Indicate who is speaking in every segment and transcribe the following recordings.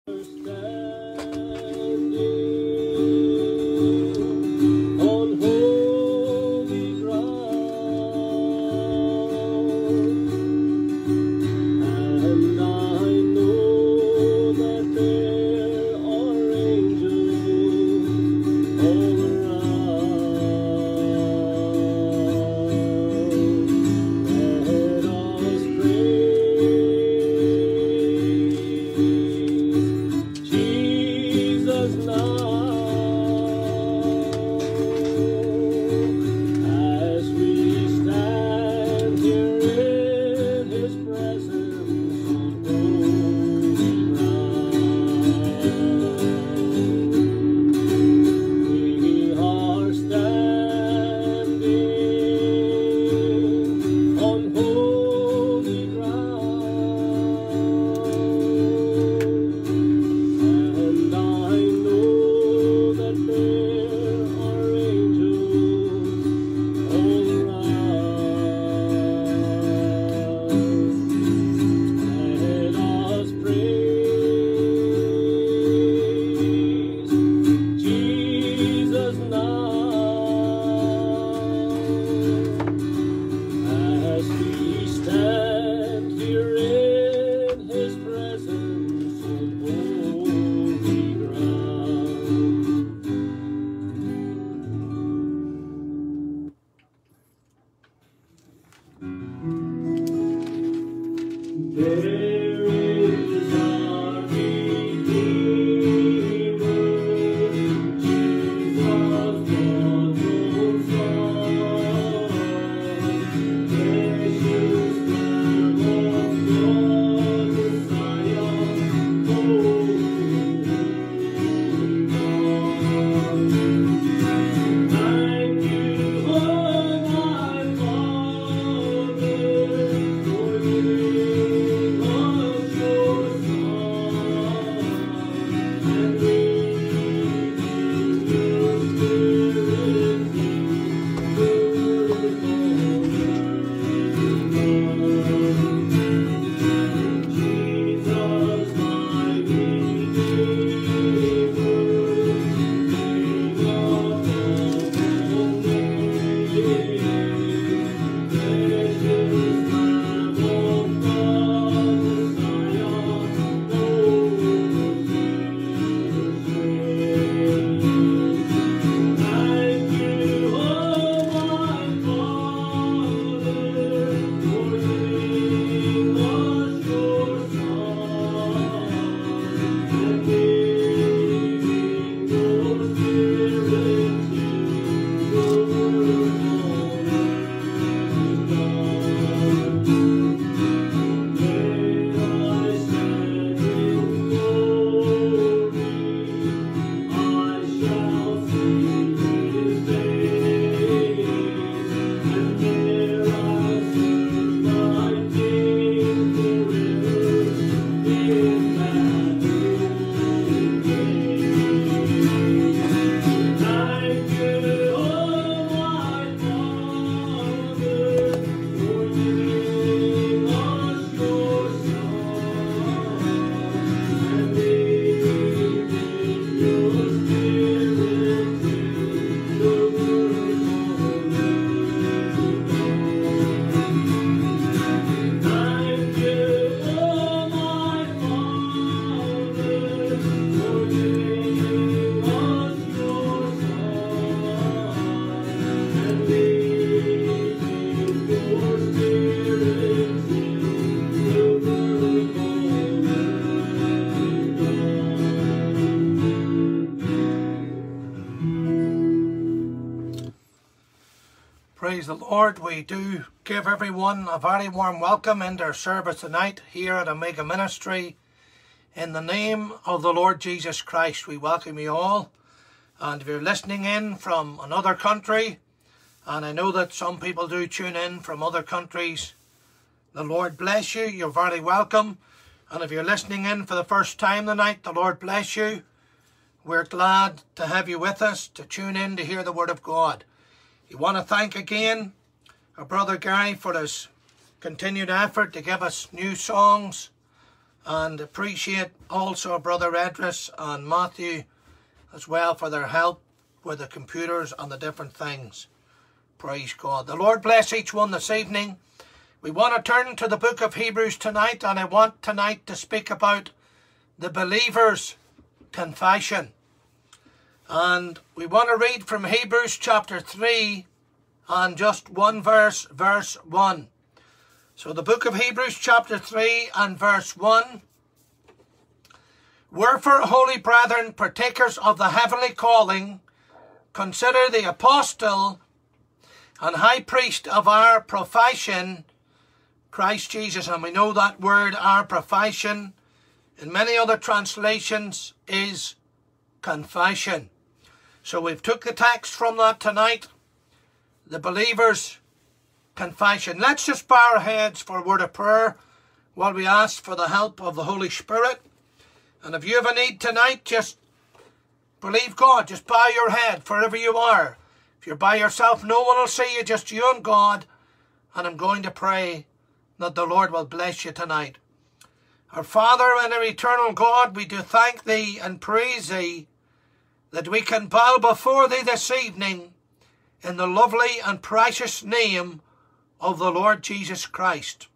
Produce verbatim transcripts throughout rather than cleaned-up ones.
Speaker 1: Praise the Lord. We do give everyone a very warm welcome into our service tonight here at Omega Ministry. In the name of the Lord Jesus Christ, we welcome you all. And if you're listening in from another country, and I know that some people do tune in from other countries, the Lord bless you. You're very welcome. And if you're listening in for the first time tonight, the Lord bless you. We're glad to have you with us to tune in to hear the Word of God. We want to thank again our brother Gary for his continued effort to give us new songs and appreciate also Brother Edris and Matthew as well for their help with the computers and the different things. Praise God. The Lord bless each one this evening. We want to turn to the book of Hebrews tonight, and I want tonight to speak about the believer's confession. And we want to read from Hebrews chapter three and just one verse, verse one. So the book of Hebrews chapter three and verse one. Wherefore, holy brethren, partakers of the heavenly calling, consider the apostle and high priest of our profession, Christ Jesus. And we know that word, our profession, in many other translations is confession. So we've took the text from that tonight, the believer's confession. Let's just bow our heads for a word of prayer while we ask for the help of the Holy Spirit. And if you have a need tonight, just believe God. Just bow your head wherever you are. If you're by yourself, no one will see you, just you and God. And I'm going to pray that the Lord will bless you tonight. Our Father and our eternal God, we do thank Thee and praise Thee that we can bow before Thee this evening in the lovely and precious name of the Lord Jesus Christ.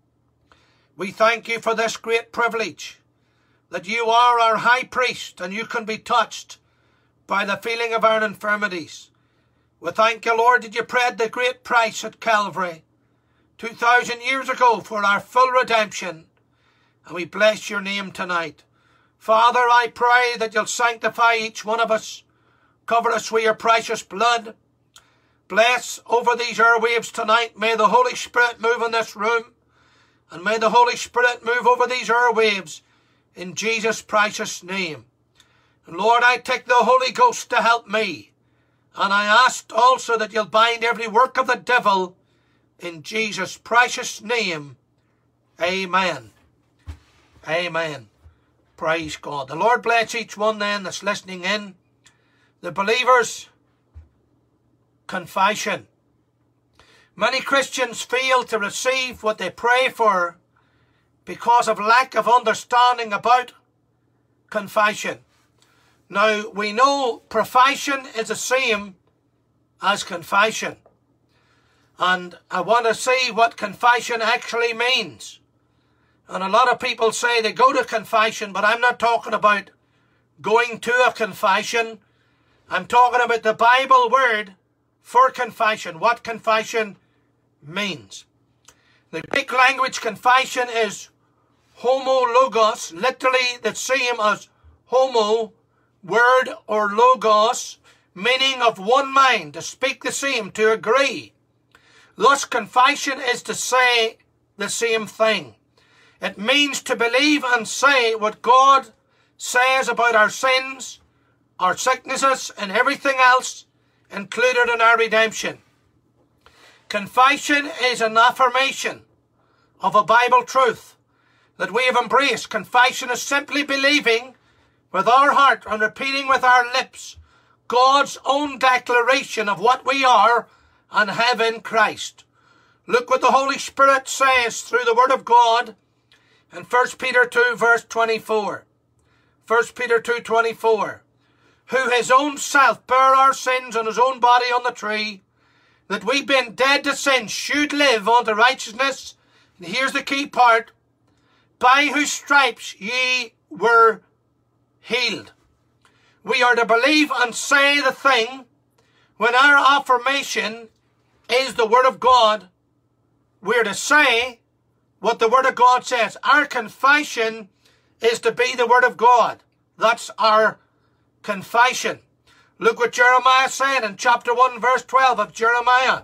Speaker 1: We thank You for this great privilege, that You are our high priest and You can be touched by the feeling of our infirmities. We thank You, Lord, that You paid the great price at Calvary two thousand years ago for our full redemption, and we bless Your name tonight. Father, I pray that You'll sanctify each one of us, cover us with Your precious blood. Bless over these airwaves tonight. May the Holy Spirit move in this room, and may the Holy Spirit move over these airwaves in Jesus' precious name. And Lord, I take the Holy Ghost to help me. And I ask also that You'll bind every work of the devil in Jesus' precious name. Amen. Amen. Praise God. The Lord bless each one then that's listening in. The believer's confession. Many Christians fail to receive what they pray for because of lack of understanding about confession. Now, we know profession is the same as confession. And I want to see what confession actually means. And a lot of people say they go to confession, but I'm not talking about going to a confession. I'm talking about the Bible word for confession, what confession means. The Greek language confession is homologos, literally the same as homo, word, or logos, meaning of one mind, to speak the same, to agree. Thus, confession is to say the same thing. It means to believe and say what God says about our sins, our sicknesses, and everything else included in our redemption. Confession is an affirmation of a Bible truth that we have embraced. Confession is simply believing with our heart and repeating with our lips God's own declaration of what we are and have in Christ. Look what the Holy Spirit says through the Word of God in First Peter two verse twenty-four. First Peter two twenty-four. Who His own self bare our sins on His own body on the tree, that we being dead to sin should live unto righteousness. And here's the key part. By whose stripes ye were healed. We are to believe and say the thing when our affirmation is the Word of God. We're to say what the Word of God says. Our confession is to be the Word of God. That's our confession. Look what Jeremiah said in chapter one verse twelve of Jeremiah.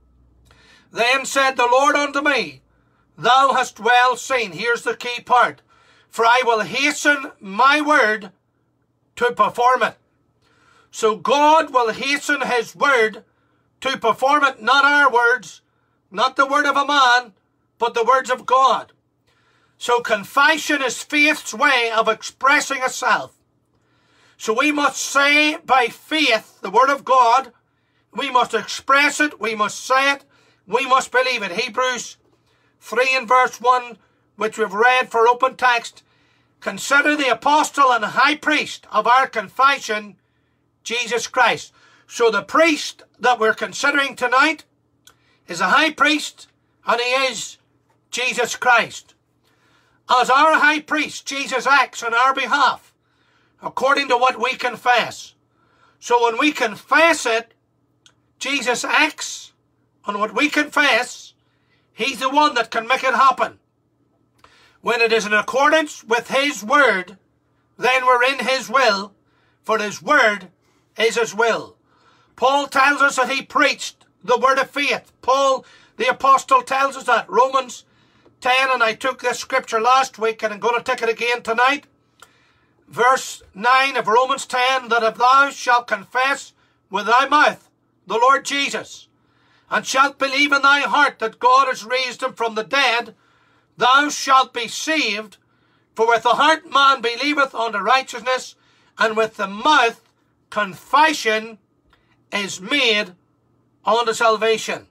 Speaker 1: Then said the Lord unto me, Thou hast well seen. Here's the key part. For I will hasten my word to perform it. So God will hasten His word to perform it, not our words, not the word of a man, but the words of God. So confession is faith's way of expressing itself. So we must say by faith the word of God. We must express it. We must say it. We must believe it. Hebrews three and verse one. which we've read for open text, consider the apostle and high priest of our confession, Jesus Christ. So the priest that we're considering tonight is a high priest, and he is Jesus Christ. As our high priest, Jesus acts on our behalf according to what we confess. So when we confess it, Jesus acts on what we confess. He's the one that can make it happen. When it is in accordance with his word, then we're in his will, for his word is his will. Paul tells us that he preached the word of faith. Paul, the apostle, tells us that. Romans ten, and I took this scripture last week, and I'm going to take it again tonight. Verse nine of Romans ten, that if thou shalt confess with thy mouth the Lord Jesus, and shalt believe in thy heart that God has raised him from the dead, thou shalt be saved. For with the heart man believeth unto righteousness, and with the mouth confession is made unto salvation.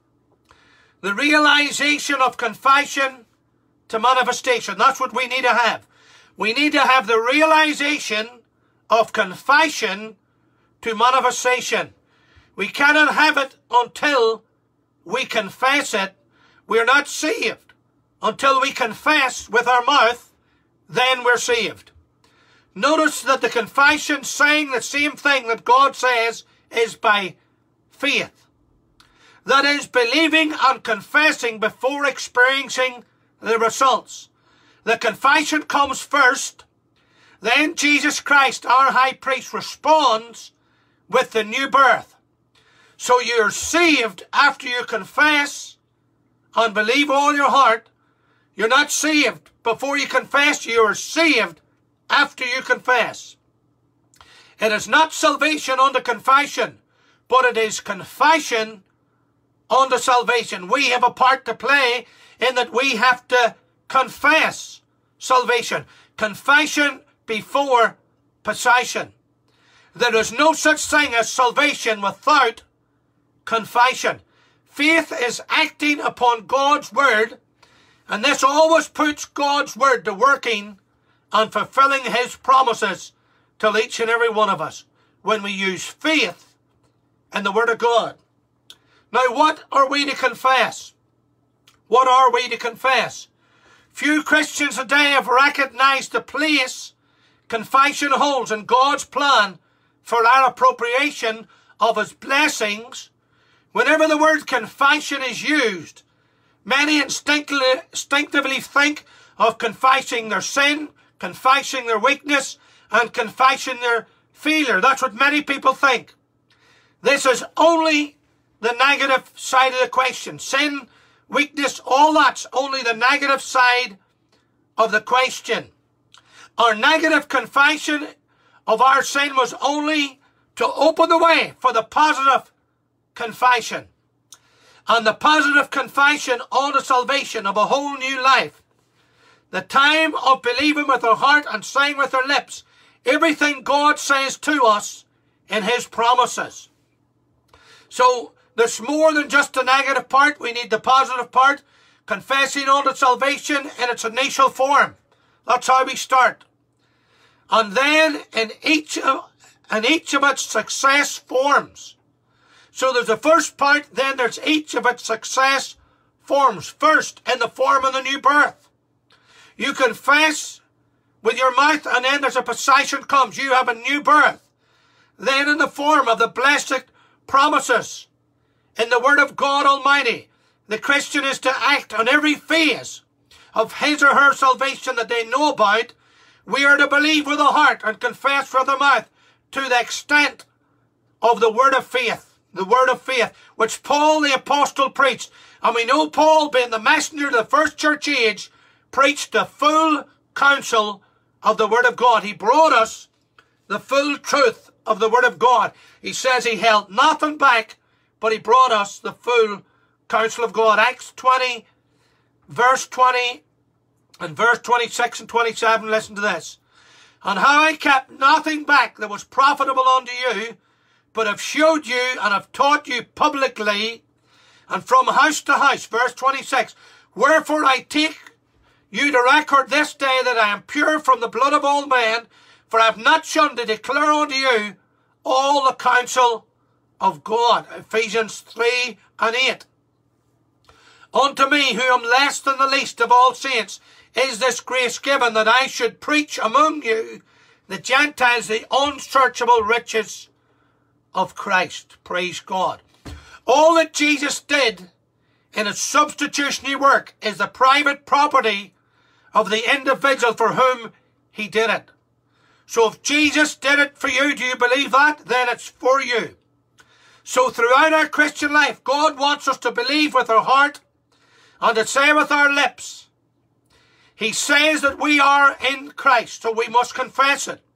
Speaker 1: The realization of confession to manifestation. That's what we need to have. We need to have the realization of confession to manifestation. We cannot have it until we confess it. We're not saved until we confess with our mouth, then we're saved. Notice that the confession saying the same thing that God says is by faith. That is, believing and confessing before experiencing the results. The confession comes first, then Jesus Christ, our high priest, responds with the new birth. So you're saved after you confess and believe all your heart. You're not saved before you confess. You are saved after you confess. It is not salvation unto confession, but it is confession unto salvation. We have a part to play in that we have to confess salvation. Confession before possession. There is no such thing as salvation without confession. Faith is acting upon God's word, and this always puts God's word to working and fulfilling his promises to each and every one of us when we use faith in the word of God. Now, what are we to confess? What are we to confess? Few Christians today have recognized the place confession holds in God's plan for our appropriation of his blessings. Whenever the word confession is used, many instinctively, instinctively think of confessing their sin, confessing their weakness, and confessing their failure. That's what many people think. This is only the negative side of the question. Sin, weakness, all that's only the negative side of the question. Our negative confession of our sin was only to open the way for the positive confession. And the positive confession unto salvation of a whole new life. The time of believing with our heart and saying with our lips everything God says to us in his promises. So there's more than just the negative part. We need the positive part. Confessing unto salvation in its initial form. That's how we start. And then in each of, in each of its success forms. So there's the first part, then there's each of its success forms. First, in the form of the new birth. You confess with your mouth, and then there's a possession comes. You have a new birth. Then in the form of the blessed promises in the word of God Almighty, the Christian is to act on every phase of his or her salvation that they know about. We are to believe with the heart and confess with the mouth to the extent of the word of faith. The word of faith, which Paul the apostle preached. And we know Paul, being the messenger of the first church age, preached the full counsel of the word of God. He brought us the full truth of the word of God. He says he held nothing back, but he brought us the full counsel of God. Acts twenty, verse twenty, and verse twenty-six and twenty-seven, listen to this. And how I kept nothing back that was profitable unto you, but have showed you and have taught you publicly, and from house to house, verse twenty-six, wherefore I take you to record this day that I am pure from the blood of all men, for I have not shunned to declare unto you all the counsel of God. Ephesians three and eight. Unto me, who am less than the least of all saints, is this grace given, that I should preach among you the Gentiles the unsearchable riches of Christ. Praise God. All that Jesus did in his substitutionary work is the private property of the individual for whom he did it. So if Jesus did it for you, do you believe that? Then it's for you. So throughout our Christian life, God wants us to believe with our heart and to say with our lips. He says that we are in Christ, so we must confess it.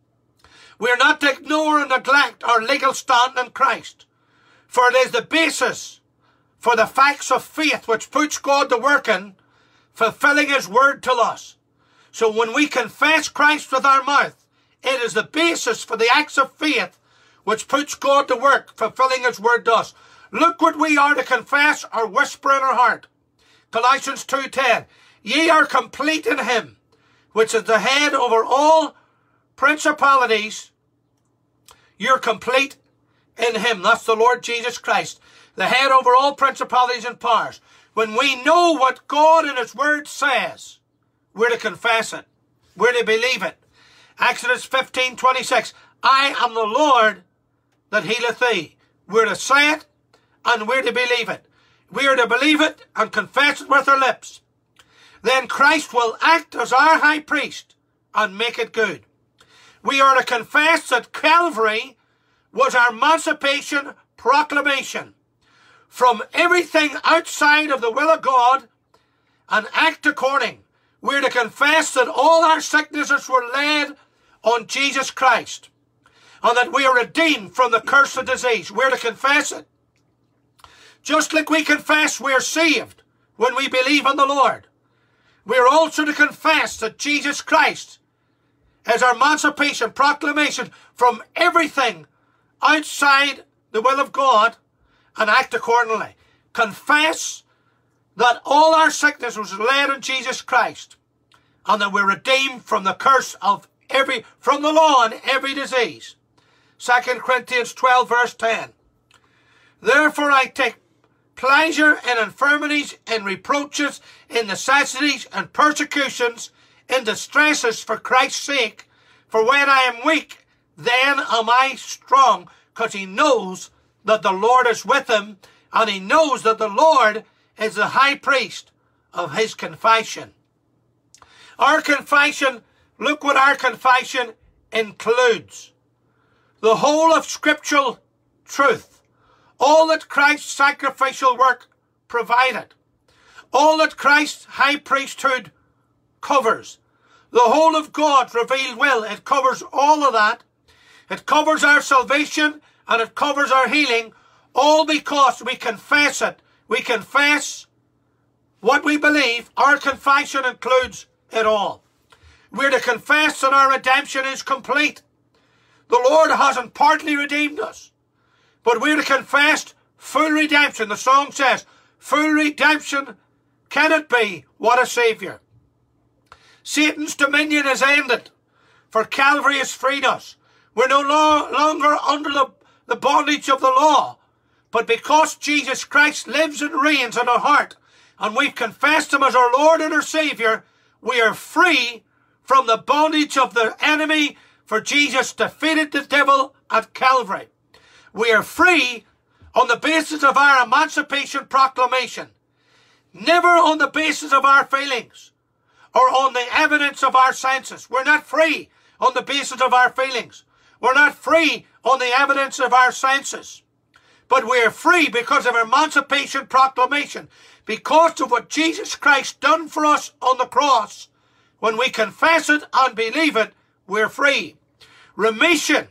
Speaker 1: We are not to ignore and neglect our legal stand in Christ, for it is the basis for the facts of faith which puts God to work in, fulfilling his word to us. So when we confess Christ with our mouth, it is the basis for the acts of faith which puts God to work, fulfilling his word to us. Look what we are to confess or whisper in our heart. Colossians two ten. Ye are complete in him, which is the head over all principalities. You're complete in him. That's the Lord Jesus Christ, the head over all principalities and powers. When we know what God in his word says, we're to confess it. We're to believe it. Exodus fifteen twenty-six. I am the Lord that healeth thee. We're to say it and we're to believe it. We are to believe it and confess it with our lips. Then Christ will act as our high priest and make it good. We are to confess that Calvary was our emancipation proclamation from everything outside of the will of God and act according. We're to confess that all our sicknesses were laid on Jesus Christ and that we are redeemed from the curse of disease. We're to confess it. Just like we confess we're saved when we believe in the Lord, we're also to confess that Jesus Christ is our emancipation proclamation from everything outside the will of God and act accordingly. Confess that all our sickness was laid on Jesus Christ and that we're redeemed from the curse of every, from the law and every disease. Second Corinthians twelve verse ten. Therefore I take pleasure in infirmities, in reproaches, in necessities, and persecutions, in distresses for Christ's sake. For when I am weak, then am I strong, because he knows that the Lord is with him, and he knows that the Lord is the high priest of his confession. Our confession, look what our confession includes. The whole of scriptural truth. All that Christ's sacrificial work provided. All that Christ's high priesthood covers. The whole of God's revealed will. It covers all of that. It covers our salvation and it covers our healing. All because we confess it. We confess what we believe. Our confession includes it all. We're to confess that our redemption is complete. The Lord hasn't partly redeemed us, but we're to confess full redemption. The song says, full redemption can it be? What a Saviour. Satan's dominion is ended, for Calvary has freed us. We're no lo longer under the, the bondage of the law, but because Jesus Christ lives and reigns in our heart, and we've confessed him as our Lord and our Saviour, we are free from the bondage of the enemy, for Jesus defeated the devil at Calvary. We are free on the basis of our emancipation proclamation, never on the basis of our feelings or on the evidence of our senses. We're not free on the basis of our feelings. We're not free on the evidence of our senses. But we are free because of our emancipation proclamation, because of what Jesus Christ done for us on the cross. When we confess it and believe it, we're free. Remission.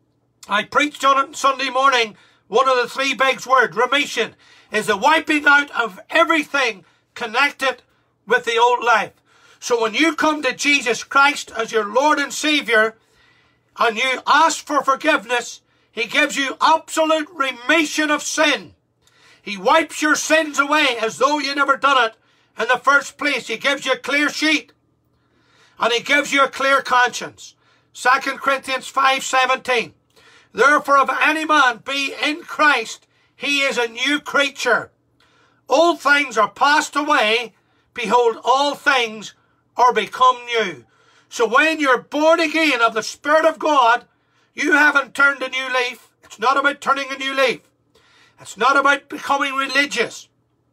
Speaker 1: I preached on it Sunday morning. One of the three big words, remission, is the wiping out of everything connected with the old life. So when you come to Jesus Christ as your Lord and Saviour and you ask for forgiveness, he gives you absolute remission of sin. He wipes your sins away as though you never done it, In the first place, he gives you a clear sheet. And he gives you a clear conscience. Second Corinthians five seventeen. Therefore, if any man be in Christ, he is a new creature. Old things are passed away. Behold, all things are become new. So when you're born again of the Spirit of God, you haven't turned a new leaf. It's not about turning a new leaf. It's not about becoming religious.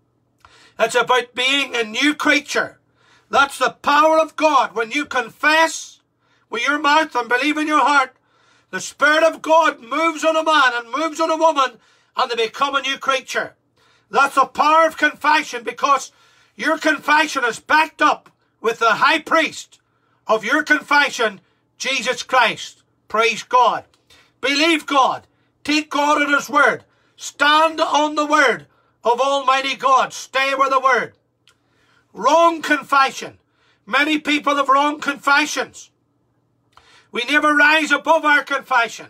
Speaker 1: It's about being a new creature. That's the power of God. When you confess with your mouth and believe in your heart, the Spirit of God moves on a man and moves on a woman, and they become a new creature. That's the power of confession, because your confession is backed up with the high priest of your confession, Jesus Christ. Praise God. Believe God. Take God at His word. Stand on the word of Almighty God. Stay with the word. Wrong confession. Many people have wrong confessions. We never rise above our confession.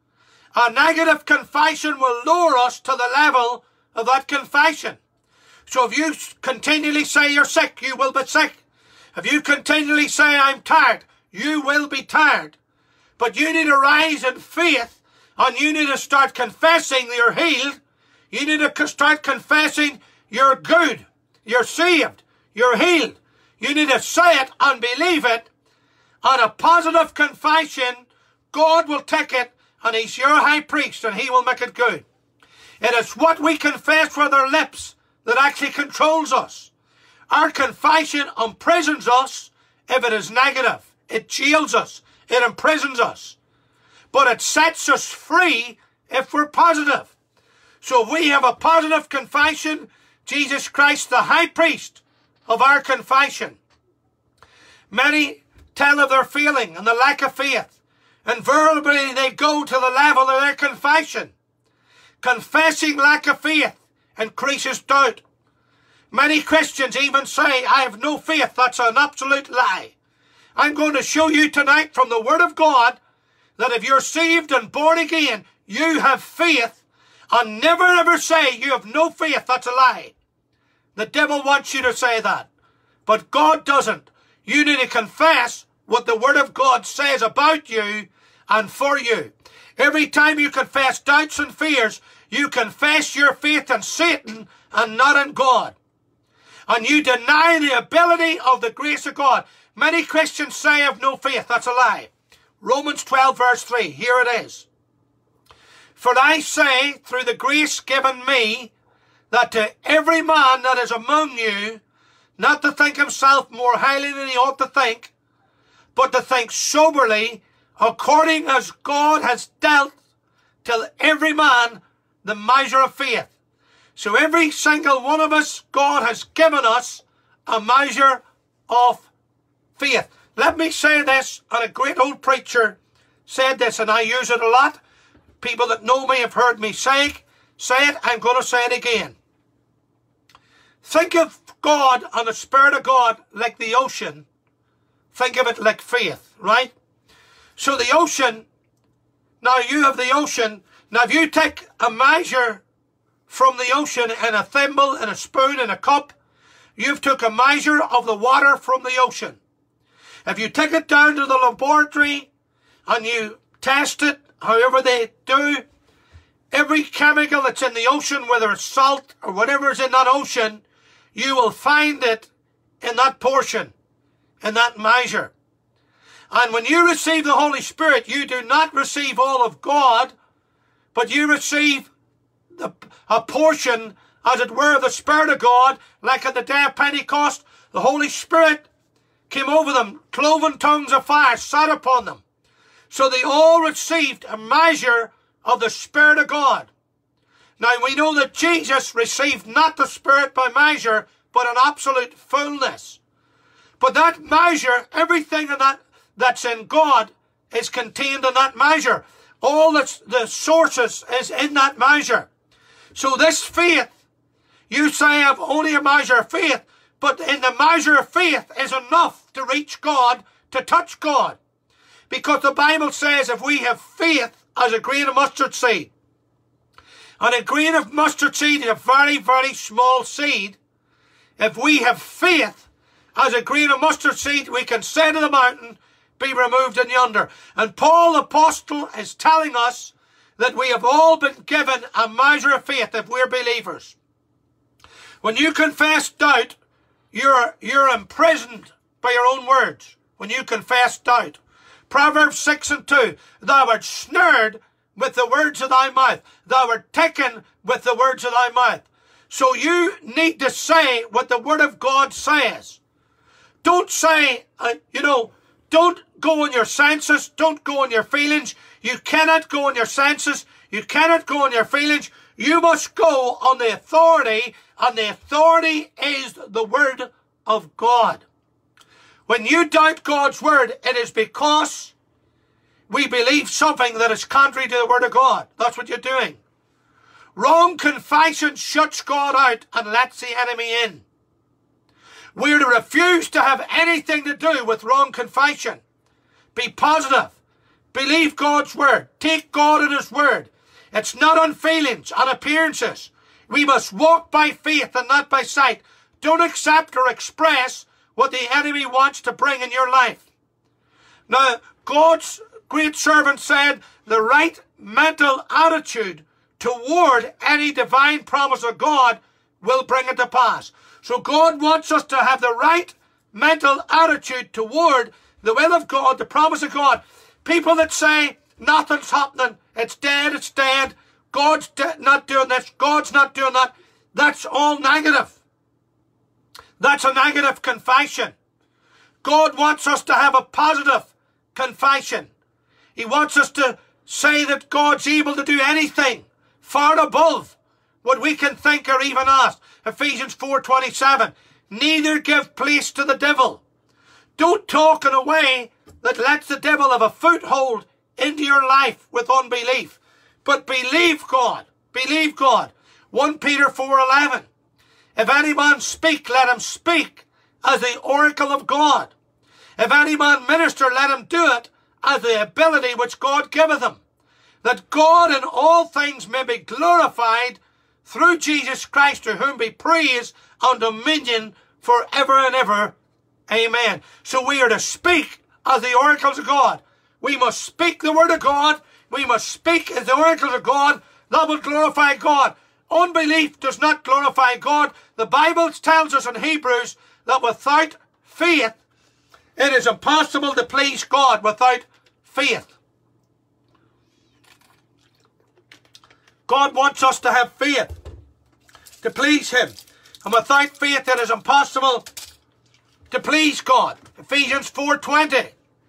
Speaker 1: A negative confession will lower us to the level of that confession. So if you continually say you're sick, you will be sick. If you continually say I'm tired, you will be tired. But you need to rise in faith, and you need to start confessing that you're healed. You need to start confessing you're good, you're saved, you're healed. You need to say it and believe it. And a positive confession, God will take it, and He's your high priest, and He will make it good. It is what we confess with our lips that actually controls us. Our confession imprisons us if it is negative. It jails us. It imprisons us. But it sets us free if we're positive. So if we have a positive confession, Jesus Christ, the high priest of our confession. Many tell of their feeling and the lack of faith. Invariably they go to the level of their confession. Confessing lack of faith increases doubt. Many Christians even say, I have no faith. That's an absolute lie. I'm going to show you tonight from the Word of God that if you're saved and born again, you have faith, and never ever say you have no faith. That's a lie. The devil wants you to say that, but God doesn't. You need to confess what the Word of God says about you and for you. Every time you confess doubts and fears, you confess your faith in Satan and not in God. And you deny the ability of the grace of God. Many Christians say I have no faith. That's a lie. Romans twelve verse three. Here it is. For I say, through the grace given me, that to every man that is among you, not to think himself more highly than he ought to think, but to think soberly, according as God has dealt to every man the measure of faith. So every single one of us, God has given us a measure of faith. Let me say this, and a great old preacher said this, and I use it a lot. People that know me have heard me say, say it. I'm going to say it again. Think of God and the Spirit of God like the ocean. Think of it like faith, right? So the ocean, now you have the ocean. Now if you take a measure from the ocean in a thimble, in a spoon, in a cup, you've took a measure of the water from the ocean. If you take it down to the laboratory and you test it, however they do, every chemical that's in the ocean, whether it's salt or whatever is in that ocean, you will find it in that portion, in that measure. And when you receive the Holy Spirit, you do not receive all of God, but you receive the, a portion, as it were, of the Spirit of God. Like at the day of Pentecost, the Holy Spirit came over them, cloven tongues of fire sat upon them. So they all received a measure of the Spirit of God. Now we know that Jesus received not the Spirit by measure, but an absolute fullness. But that measure, everything in that that's in God is contained in that measure. All that's, the sources is in that measure. So this faith, you say I have only a measure of faith, but in the measure of faith is enough to reach God, to touch God. Because the Bible says if we have faith as a grain of mustard seed, and a grain of mustard seed is a very, very small seed, If we have faith as a grain of mustard seed, we can say to the mountain, be removed in yonder. And Paul the apostle is telling us that we have all been given a measure of faith if we're believers. When you confess doubt, you're, you're imprisoned by your own words. When you confess doubt. Proverbs six and two, thou art snared with the words of thy mouth. Thou art taken with the words of thy mouth. So you need to say what the Word of God says. Don't say, uh, you know, don't go on your senses. Don't go on your feelings. You cannot go on your senses. You cannot go on your feelings. You must go on the authority, and the authority is the Word of God. When you doubt God's Word, it is because we believe something that is contrary to the Word of God. That's what you're doing. Wrong confession shuts God out and lets the enemy in. We're to refuse to have anything to do with wrong confession. Be positive. Believe God's Word. Take God at His Word. It's not on feelings, on appearances. We must walk by faith and not by sight. Don't accept or express what the enemy wants to bring in your life. Now, God's great servant said the right mental attitude toward any divine promise of God will bring it to pass. So God wants us to have the right mental attitude toward the will of God, the promise of God. People that say nothing's happening, it's dead, it's dead, God's de- not doing this, God's not doing that, that's all negative. That's a negative confession. God wants us to have a positive confession. He wants us to say that God's able to do anything far above what we can think or even ask. Ephesians four twenty-seven. Neither give place to the devil. Don't talk in a way that lets the devil have a foothold into your life with unbelief. But believe God. Believe God. First Peter four eleven. If any man speak, let him speak as the oracle of God. If any man minister, let him do it as the ability which God giveth him, that God in all things may be glorified through Jesus Christ, to whom be praise and dominion for ever and ever. Amen. So we are to speak as the oracles of God. We must speak the word of God. We must speak as the oracles of God. That will glorify God. Unbelief does not glorify God. The Bible tells us in Hebrews that without faith, it is impossible to please God without faith. God wants us to have faith to please Him. And without faith, it is impossible to please God. Ephesians four twenty.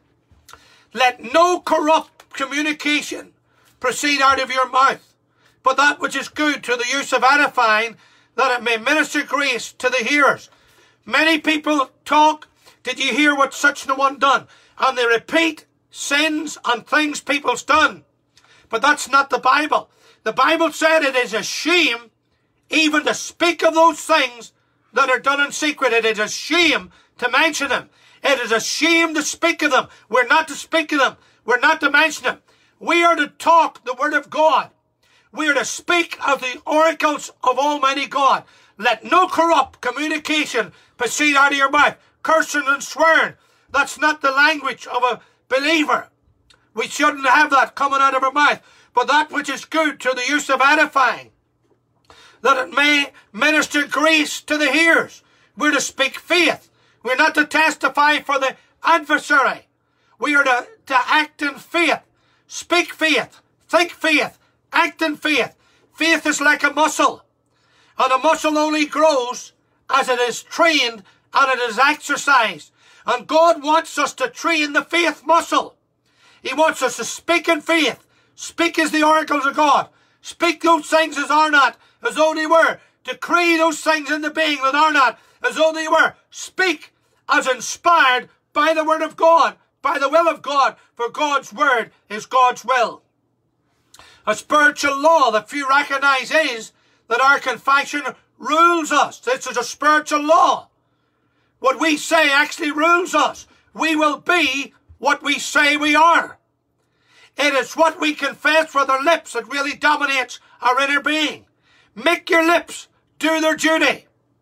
Speaker 1: Let no corrupt communication proceed out of your mouth, but that which is good to the use of edifying, that it may minister grace to the hearers. Many people talk, did you hear what such an one done? And they repeat sins and things people's done. But that's not the Bible. The Bible said it is a shame even to speak of those things that are done in secret. It is a shame to mention them. It is a shame to speak of them. We're not to speak of them. We're not to mention them. We are to talk the word of God. We are to speak of the oracles of Almighty God. Let no corrupt communication proceed out of your mouth. Cursing and swearing. That's not the language of a believer. We shouldn't have that coming out of our mouth. But that which is good to the use of edifying, that it may minister grace to the hearers. We're to speak faith. We're not to testify for the adversary. We are to, to act in faith. Speak faith. Think faith. Act in faith. Faith is like a muscle. And a muscle only grows as it is trained and it is exercised. And God wants us to train the faith muscle. He wants us to speak in faith. Speak as the oracles of God. Speak those things as are not, as though they were. Decree those things into being that are not, as though they were. Speak as inspired by the word of God, by the will of God, for God's word is God's will. A spiritual law that few recognize is that our confession rules us. This is a spiritual law. What we say actually rules us. We will be what we say we are. It is what we confess with our lips that really dominates our inner being. Make your lips do their duty.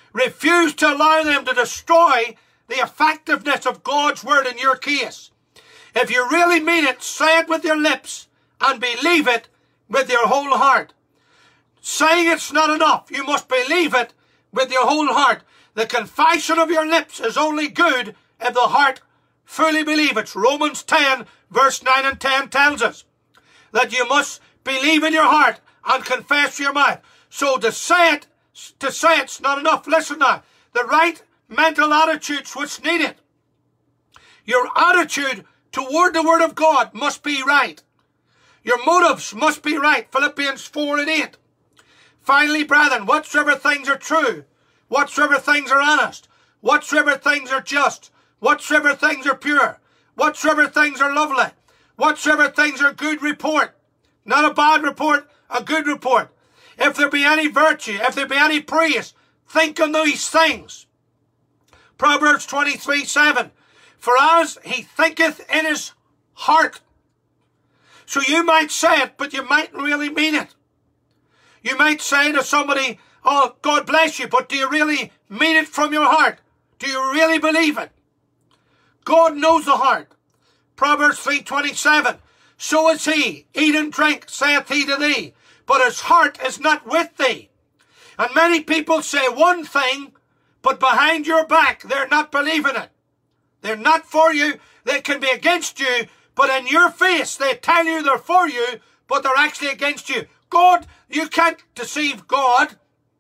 Speaker 1: Refuse to allow them to destroy the effectiveness of God's word in your case. If you really mean it, say it with your lips and believe it with your whole heart. Saying it's not enough. You must believe it with your whole heart. The confession of your lips is only good if the heart fully believes it. Romans ten verse nine and ten tells us that you must believe in your heart and confess with your mouth. So to say it, to say it's not enough. Listen now. The right mental attitudes which need it. Your attitude toward the word of God must be right. Your motives must be right. Philippians four and eight. Finally, brethren, whatsoever things are true, whatsoever things are honest, whatsoever things are just, whatsoever things are pure, whatsoever things are lovely, whatsoever things are good report. Not a bad report, a good report. If there be any virtue, if there be any praise, think on these things. Proverbs twenty-three seven. For as he thinketh in his heart. So you might say it, but you mightn't really mean it. You might say to somebody, oh, God bless you, but do you really mean it from your heart? Do you really believe it? God knows the heart. Proverbs three twenty-seven. So is he, eat and drink, saith he to thee, but his heart is not with thee. And many people say one thing, but behind your back, they're not believing it. They're not for you. They can be against you, but in your face, they tell you they're for you, but they're actually against you. God, you can't deceive God.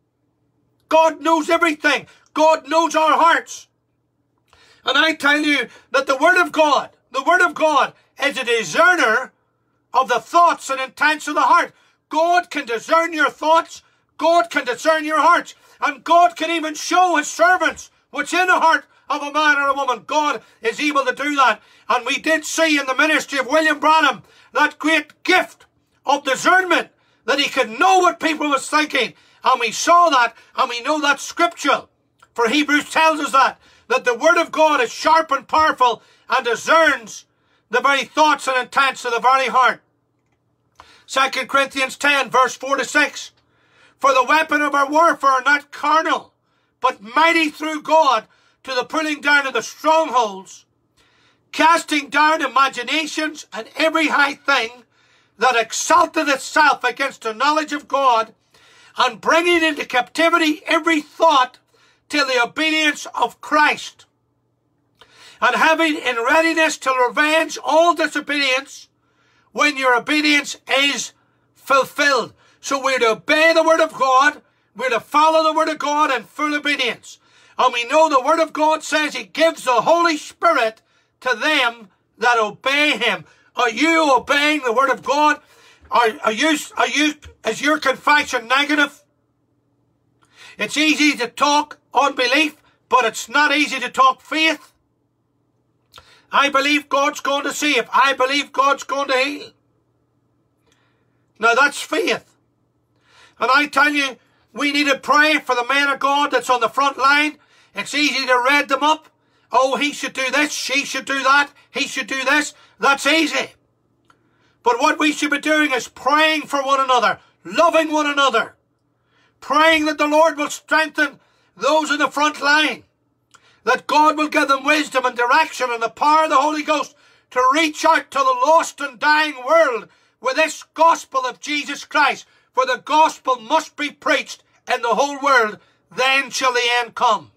Speaker 1: God knows everything. God knows our hearts. And I tell you that the Word of God, the Word of God is a discerner of the thoughts and intents of the heart. God can discern your thoughts. God can discern your hearts. And God can even show his servants what's in the heart of a man or a woman. God is able to do that. And we did see in the ministry of William Branham that great gift of discernment, that he could know what people was thinking. And we saw that, and we know that's scriptural. For Hebrews tells us that, that the word of God is sharp and powerful and discerns the very thoughts and intents of the very heart. Second Corinthians ten, verse four to six. For the weapon of our warfare are not carnal, but mighty through God to the pulling down of the strongholds, casting down imaginations and every high thing that exalteth itself against the knowledge of God, and bringing into captivity every thought to the obedience of Christ, and having in readiness to revenge all disobedience when your obedience is fulfilled. So we're to obey the word of God, we're to follow the word of God in full obedience. And we know the word of God says he gives the Holy Spirit to them that obey him. Are you obeying the word of God? Are, are you, are you, is your confession negative? It's easy to talk unbelief, but it's not easy to talk faith. I believe God's going to save. I believe God's going to heal. Now that's faith. And I tell you, we need to pray for the man of God that's on the front line. It's easy to read them up. Oh, he should do this, she should do that, he should do this. That's easy. But what we should be doing is praying for one another, loving one another, praying that the Lord will strengthen those in the front line, that God will give them wisdom and direction and the power of the Holy Ghost to reach out to the lost and dying world with this gospel of Jesus Christ. For the gospel must be preached in the whole world, then shall the end come.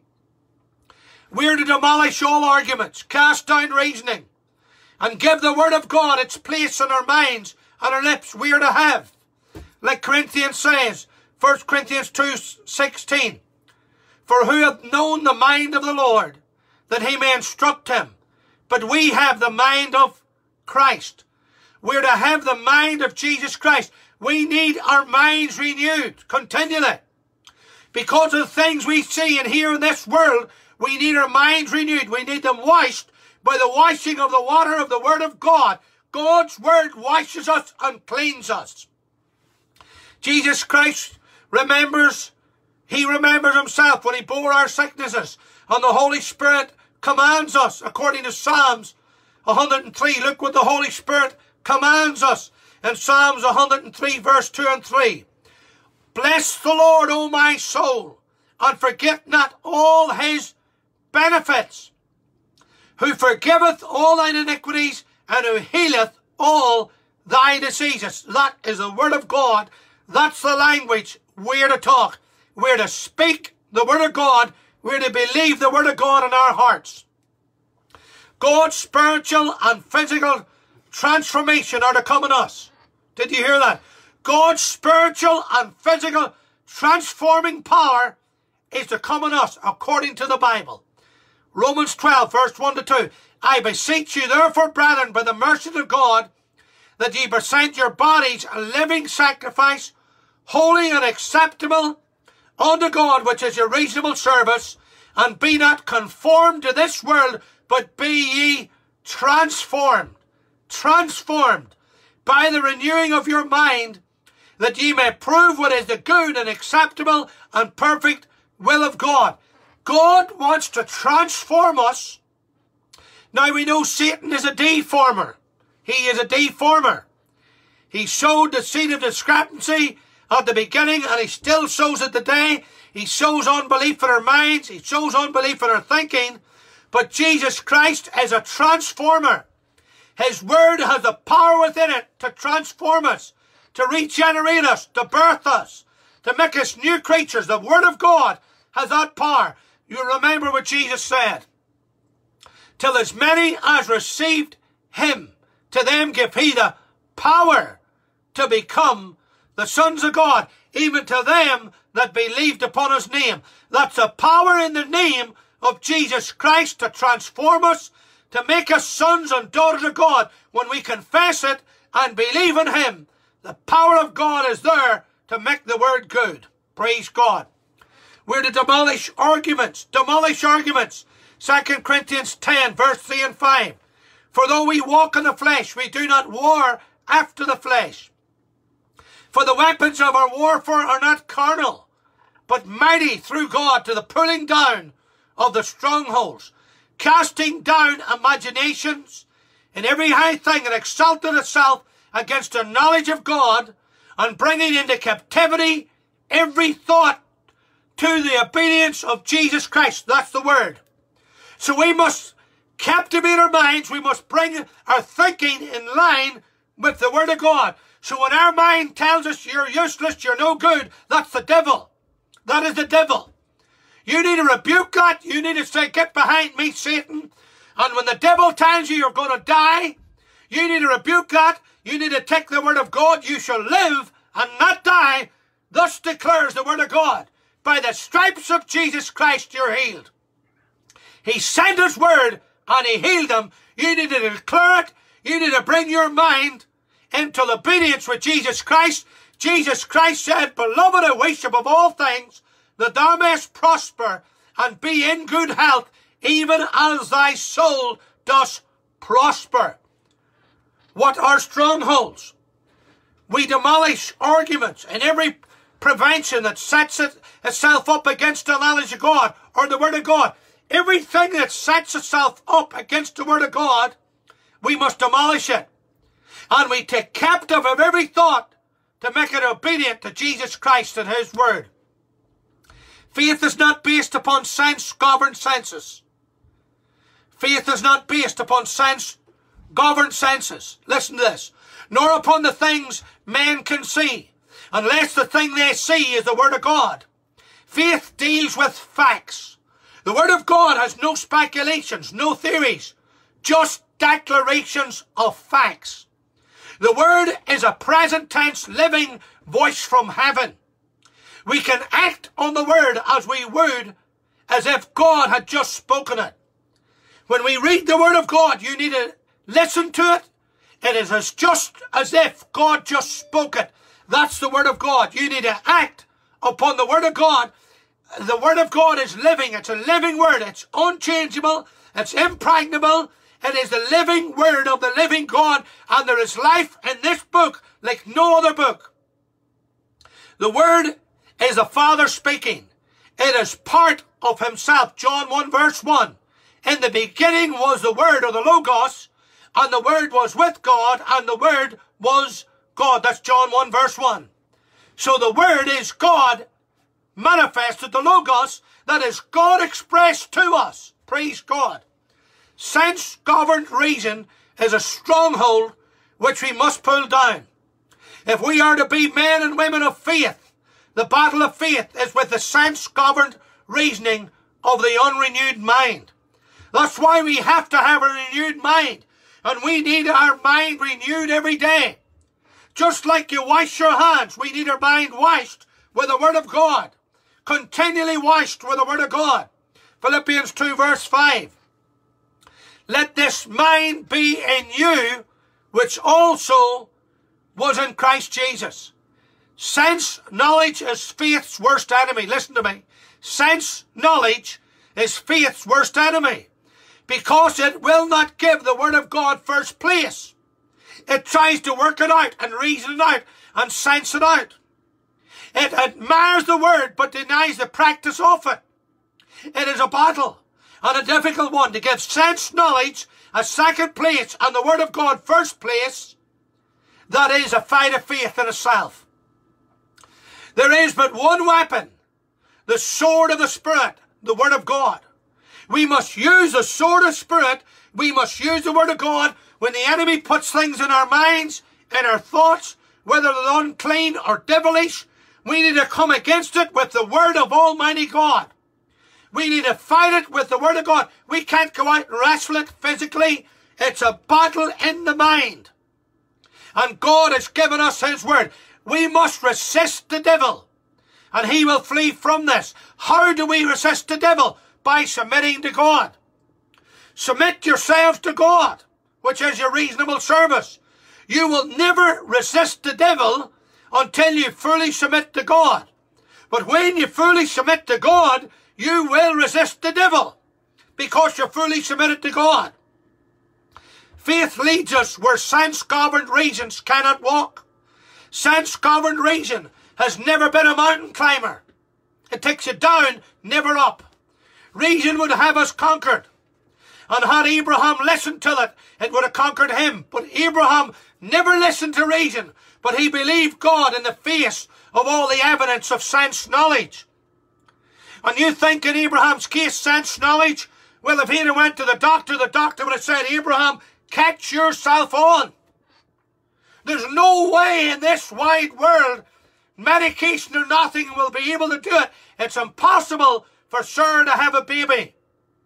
Speaker 1: We are to demolish all arguments, cast down reasoning, and give the word of God its place in our minds and our lips. We are to have, like Corinthians says, First Corinthians two sixteen, for who hath known the mind of the Lord, that he may instruct him? But we have the mind of Christ. We're to have the mind of Jesus Christ. We need our minds renewed continually. Because of the things we see and hear in this world, we need our minds renewed. We need them washed by the washing of the water of the Word of God. God's Word washes us and cleans us. Jesus Christ remembers, he remembers himself when he bore our sicknesses. And the Holy Spirit commands us, according to Psalms one hundred and three. Look what the Holy Spirit commands us in Psalms one hundred and three, verse two and three. Bless the Lord, O my soul, and forget not all his benefits, who forgiveth all thine iniquities, and who healeth all thy diseases. That is the word of God. That's the language we're to talk. We're to speak the word of God. We're to believe the word of God in our hearts. God's spiritual and physical transformation are to come in us. Did you hear that? God's spiritual and physical transforming power is to come in us according to the Bible. Romans twelve, verse one to two. I beseech you therefore, brethren, by the mercies of God, that ye present your bodies a living sacrifice, holy and acceptable unto God, which is your reasonable service, and be not conformed to this world, but be ye transformed, transformed by the renewing of your mind, that ye may prove what is the good and acceptable and perfect will of God. God wants to transform us. Now we know Satan is a deformer. He is a deformer. He sowed the seed of discrepancy at the beginning, and he still sows it today. He sows unbelief in our minds. He sows unbelief in our thinking. But Jesus Christ is a transformer. His word has the power within it to transform us, to regenerate us, to birth us, to make us new creatures. The word of God has that power. You remember what Jesus said. Till as many as received him, to them give he the power to become the sons of God, even to them that believed upon his name. That's the power in the name of Jesus Christ to transform us, to make us sons and daughters of God. When we confess it and believe in him, the power of God is there to make the word good. Praise God. We're to demolish arguments. Demolish arguments. Second Corinthians ten, verse three and five. For though we walk in the flesh, we do not war after the flesh. For the weapons of our warfare are not carnal, but mighty through God to the pulling down of the strongholds, casting down imaginations and every high thing that exalted itself against the knowledge of God, and bringing into captivity every thought to the obedience of Jesus Christ. That's the word. So we must captivate our minds. We must bring our thinking in line with the word of God. So when our mind tells us you're useless, you're no good, that's the devil. That is the devil. You need to rebuke that. You need to say, get behind me, Satan. And when the devil tells you you're going to die, you need to rebuke that. You need to take the word of God. You shall live and not die. Thus declares the word of God. By the stripes of Jesus Christ, you're healed. He sent his word and he healed them. You need to declare it. You need to bring your mind into obedience with Jesus Christ. Jesus Christ said, Beloved, I wish above all things that thou mayest prosper and be in good health, even as thy soul doth prosper. What are strongholds? We demolish arguments and every prevention that sets it, itself up against the knowledge of God or the word of God. Everything that sets itself up against the word of God, we must demolish it. And we take captive of every thought to make it obedient to Jesus Christ and his word. Faith is not based upon sense-governed senses. Faith is not based upon sense-governed senses. Listen to this. Nor upon the things men can see, unless the thing they see is the word of God. Faith deals with facts. The word of God has no speculations, no theories, just declarations of facts. The word is a present tense living voice from heaven. We can act on the word as we would as if God had just spoken it. When we read the word of God, you need to listen to it. It is as just as if God just spoke it. That's the word of God. You need to act upon the word of God. The word of God is living. It's a living word. It's unchangeable. It's impregnable. It is the living word of the living God. And there is life in this book like no other book. The word is the Father speaking. It is part of himself. John one verse one. In the beginning was the word, or the Logos, and the word was with God, and the word was God. That's John one verse one. So the word is God manifested, the Logos, that is God expressed to us. Praise God. Sense-governed reason is a stronghold which we must pull down. If we are to be men and women of faith, the battle of faith is with the sense-governed reasoning of the unrenewed mind. That's why we have to have a renewed mind. And we need our mind renewed every day. Just like you wash your hands, we need our mind washed with the Word of God. Continually washed with the Word of God. Philippians two verse five. Let this mind be in you, which also was in Christ Jesus. Sense knowledge is faith's worst enemy. Listen to me. Sense knowledge is faith's worst enemy, because it will not give the Word of God first place. It tries to work it out and reason it out and sense it out. It admires the Word but denies the practice of it. It is a battle, and a difficult one, to give sense knowledge a second place and the Word of God first place. That is a fight of faith in itself. There is but one weapon, the sword of the Spirit, the Word of God. We must use the sword of Spirit. We must use the Word of God when the enemy puts things in our minds, in our thoughts, whether they're unclean or devilish. We need to come against it with the Word of Almighty God. We need to fight it with the Word of God. We can't go out and wrestle it physically. It's a battle in the mind. And God has given us His Word. We must resist the devil, and he will flee from this. How do we resist the devil? By submitting to God. Submit yourselves to God, which is your reasonable service. You will never resist the devil until you fully submit to God. But when you fully submit to God, you will resist the devil, because you're fully submitted to God. Faith leads us where sense-governed reasons cannot walk. Sense-governed reason has never been a mountain climber. It takes you down, never up. Reason would have us conquered. And had Abraham listened to it, it would have conquered him. But Abraham never listened to reason, but he believed God in the face of all the evidence of sense knowledge. And you think in Abraham's case, sense knowledge? Well, if he'd have went to the doctor, the doctor would have said, Abraham, catch yourself on. There's no way in this wide world, medication or nothing will be able to do it. It's impossible for Sarah to have a baby.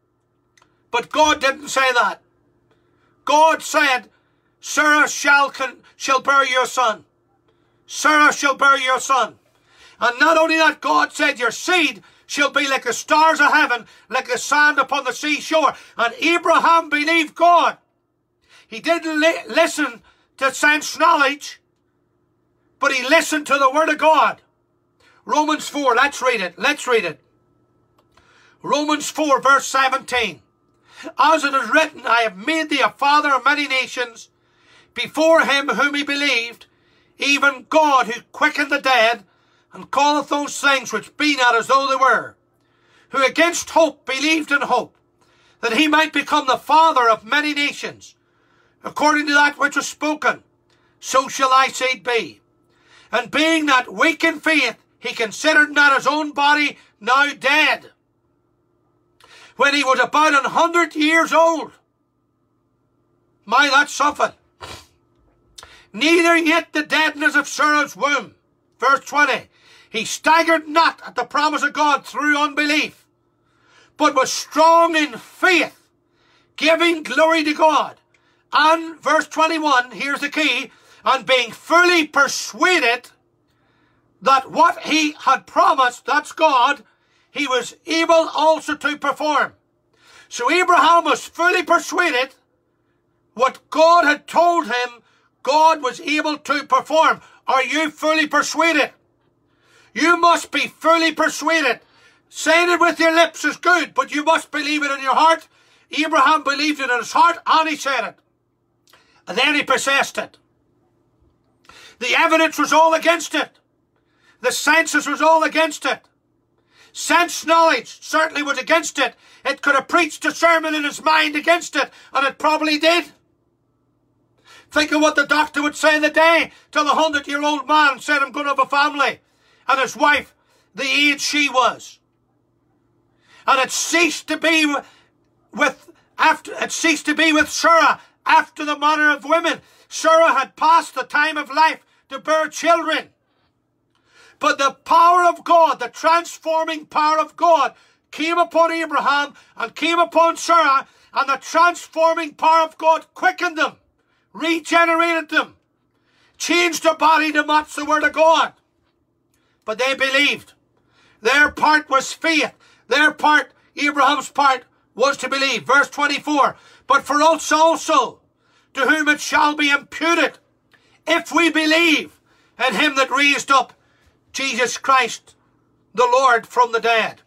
Speaker 1: But God didn't say that. God said, Sarah shall, con shall bear your son. Sarah shall bear your son. And not only that, God said, your seed shall be like the stars of heaven, like the sand upon the seashore. And Abraham believed God. He didn't li listen to sense knowledge, but he listened to the Word of God. Romans four, let's read it. Let's read it. Romans four, verse seventeen. As it is written, I have made thee a father of many nations, before him whom he believed, even God who quickened the dead, and calleth those things which be not as though they were, who against hope believed in hope, that he might become the father of many nations, according to that which was spoken, so shall thy seed be. And being not weak in faith, he considered not his own body now dead, when he was about an hundred years old. My, that's something. Neither yet the deadness of Sarah's womb. Verse twenty. He staggered not at the promise of God through unbelief, but was strong in faith, giving glory to God. And verse twenty-one, here's the key, and being fully persuaded that what he had promised, that's God, he was able also to perform. So Abraham was fully persuaded what God had told him, God was able to perform. Are you fully persuaded? You must be fully persuaded. Saying it with your lips is good, but you must believe it in your heart. Abraham believed it in his heart, and he said it. And then he possessed it. The evidence was all against it. The senses was all against it. Sense knowledge certainly was against it. It could have preached a sermon in his mind against it, and it probably did. Think of what the doctor would say in the day to the hundred-year-old man said, I'm going to have a family. And his wife, the age she was. And it ceased to be with after it ceased to be with Sarah after the manner of women. Sarah had passed the time of life to bear children. But the power of God, the transforming power of God, came upon Abraham and came upon Sarah, and the transforming power of God quickened them, regenerated them, changed their body to match the word of God. But they believed. Their part was faith. Their part, Abraham's part, was to believe. Verse twenty-four, but for us also, to whom it shall be imputed, if we believe in him that raised up Jesus Christ, the Lord, from the dead.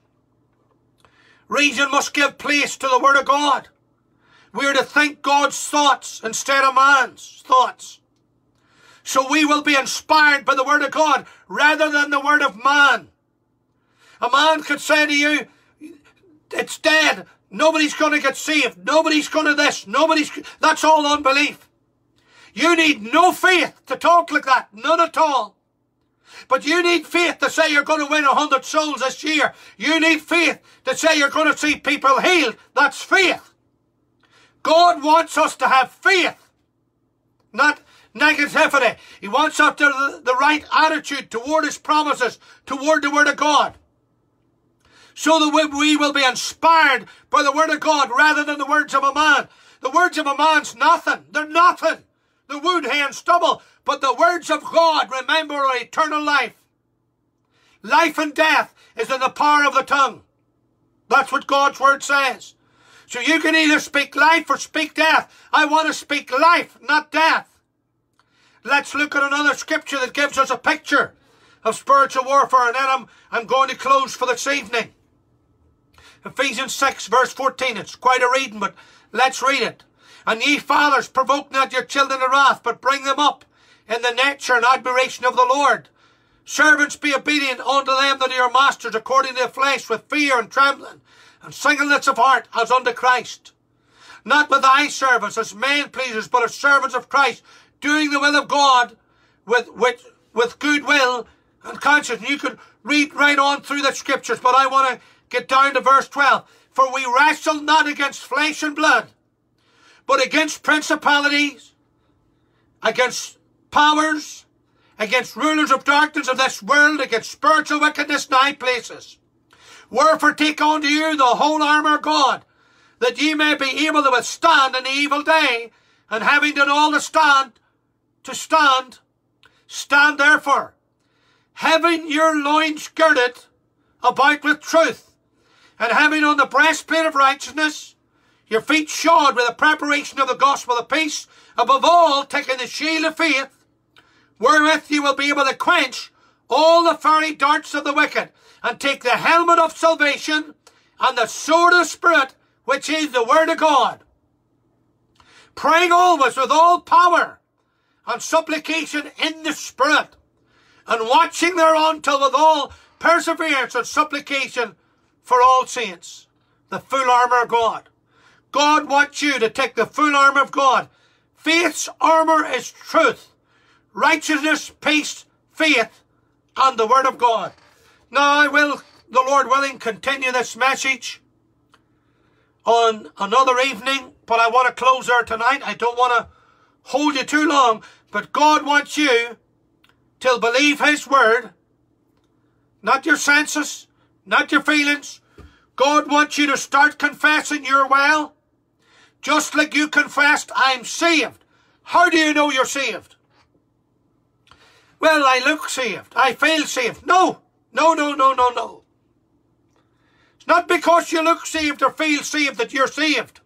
Speaker 1: Reason must give place to the word of God. We are to think God's thoughts instead of man's thoughts. So we will be inspired by the word of God rather than the word of man. A man could say to you, it's dead. Nobody's going to get saved. Nobody's going to this. Nobody's... That's all unbelief. You need no faith to talk like that. None at all. But you need faith to say you're going to win a hundred souls this year. You need faith to say you're going to see people healed. That's faith. God wants us to have faith, not negativity. He wants us to have the right attitude toward his promises, toward the word of God, so that we will be inspired by the word of God rather than the words of a man. The words of a man's nothing. They're nothing. The wood, hay, and stubble. But the words of God, remember, are eternal life. Life and death is in the power of the tongue. That's what God's word says. So you can either speak life or speak death. I want to speak life, not death. Let's look at another scripture that gives us a picture of spiritual warfare, and then I'm, I'm going to close for this evening. Ephesians six, verse fourteen. It's quite a reading, but let's read it. And ye fathers, provoke not your children to wrath, but bring them up in the nature and admiration of the Lord. Servants, be obedient unto them that are your masters, according to the flesh, with fear and trembling, and singleness of heart, as unto Christ. Not with eye service, as men pleasers, but as servants of Christ, doing the will of God with, with, with good will and conscience. And you could read right on through the scriptures, but I want to get down to verse twelve. For we wrestle not against flesh and blood, but against principalities, against powers, against rulers of darkness of this world, against spiritual wickedness in high places. Wherefore take unto you the whole armour of God, that ye may be able to withstand in the evil day, and having done all to stand, to stand, stand therefore, having your loins girded about with truth, and having on the breastplate of righteousness, your feet shod with the preparation of the gospel of peace, above all taking the shield of faith, wherewith you will be able to quench all the fiery darts of the wicked, and take the helmet of salvation and the sword of the Spirit, which is the word of God. Praying always with all power and supplication in the Spirit, and watching thereuntil with all perseverance and supplication for all saints. The full armour of God. God wants you to take the full armour of God. Faith's armour is truth, righteousness, peace, faith, and the word of God. Now I will, the Lord willing, continue this message on another evening, but I want to close there tonight. I don't want to hold you too long, but God wants you to believe his word, not your senses, not your feelings. God wants you to start confessing you're well, just like you confessed, I'm saved. How do you know you're saved? Well, I look saved. I feel saved. No, no, no, no, no, no. It's not because you look saved or feel saved that you're saved.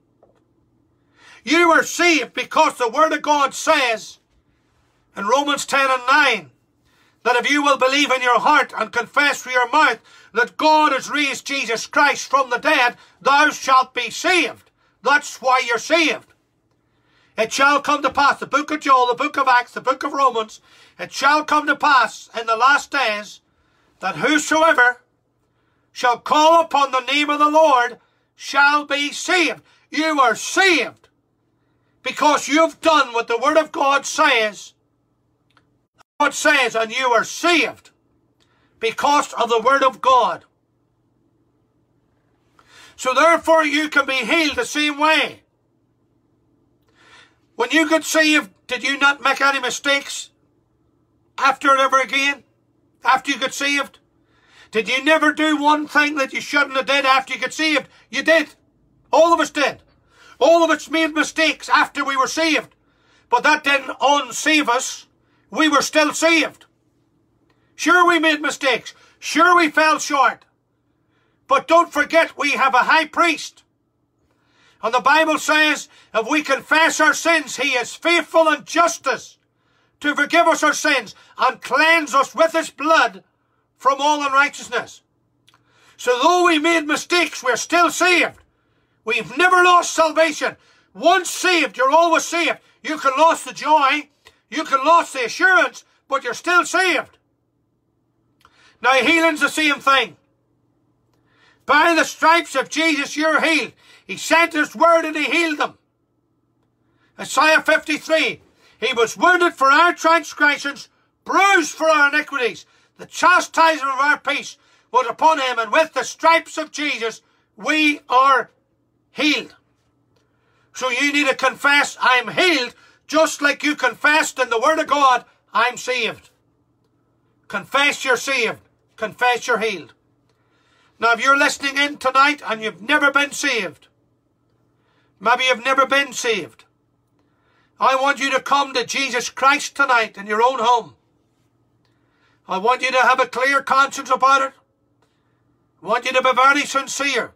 Speaker 1: You are saved because the word of God says in Romans ten and nine that if you will believe in your heart and confess with your mouth that God has raised Jesus Christ from the dead, thou shalt be saved. That's why you're saved. It shall come to pass, the book of Joel, the book of Acts, the book of Romans, it shall come to pass in the last days that whosoever shall call upon the name of the Lord shall be saved. You are saved because you've done what the word of God says. God says, and you are saved because of the Word of God. So therefore you can be healed the same way. When you got saved, did you not make any mistakes after it ever again? After you got saved? Did you never do one thing that you shouldn't have did after you got saved? You did. All of us did. All of us made mistakes after we were saved. But that didn't unsave us. We were still saved. Sure, we made mistakes. Sure, we fell short. But don't forget, we have a high priest. And the Bible says, if we confess our sins, he is faithful and justice to forgive us our sins and cleanse us with his blood from all unrighteousness. So though we made mistakes, we're still saved. We've never lost salvation. Once saved, you're always saved. You can lose the joy, you can lose the assurance, but you're still saved. Now healing's the same thing. By the stripes of Jesus you're healed. He sent his word and he healed them. Isaiah fifty-three. He was wounded for our transgressions, bruised for our iniquities. The chastisement of our peace was upon him, and with the stripes of Jesus we are healed. So you need to confess, I'm healed, just like you confessed in the Word of God, I'm saved. Confess you're saved. Confess you're healed. Now if you're listening in tonight and you've never been saved, maybe you've never been saved, I want you to come to Jesus Christ tonight in your own home. I want you to have a clear conscience about it. I want you to be very sincere.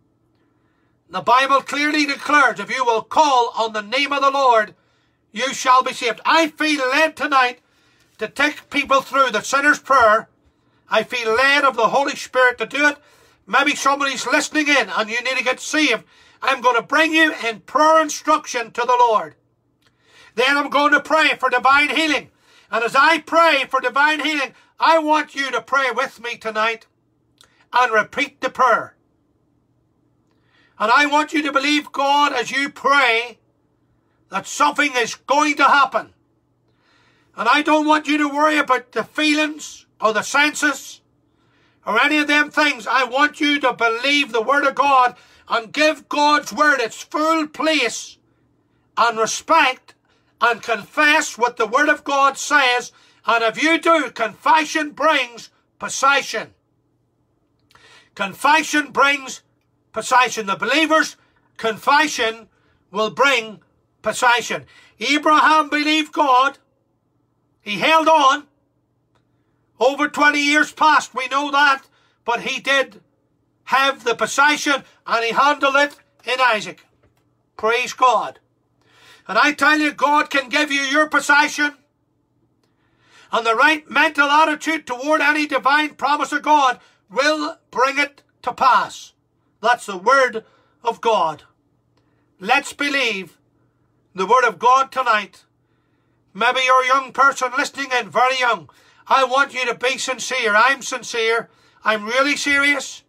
Speaker 1: The Bible clearly declares, if you will call on the name of the Lord, you shall be saved. I feel led tonight to take people through the sinner's prayer. I feel led of the Holy Spirit to do it. Maybe somebody's listening in and you need to get saved. I'm going to bring you in prayer instruction to the Lord. Then I'm going to pray for divine healing. And as I pray for divine healing, I want you to pray with me tonight and repeat the prayer. And I want you to believe God as you pray that something is going to happen. And I don't want you to worry about the feelings or the senses or any of them things. I want you to believe the Word of God and give God's Word its full place and respect and confess what the Word of God says. And if you do, confession brings possession. Confession brings possession. The believer's confession will bring possession. Abraham believed God. He held on. Over twenty years past, we know that. But he did have the possession and he handled it in Isaac. Praise God. And I tell you, God can give you your possession and the right mental attitude toward any divine promise of God will bring it to pass. That's the Word of God. Let's believe the Word of God tonight. Maybe you're a young person listening in, very young. I want you to be sincere. I'm sincere. I'm really serious.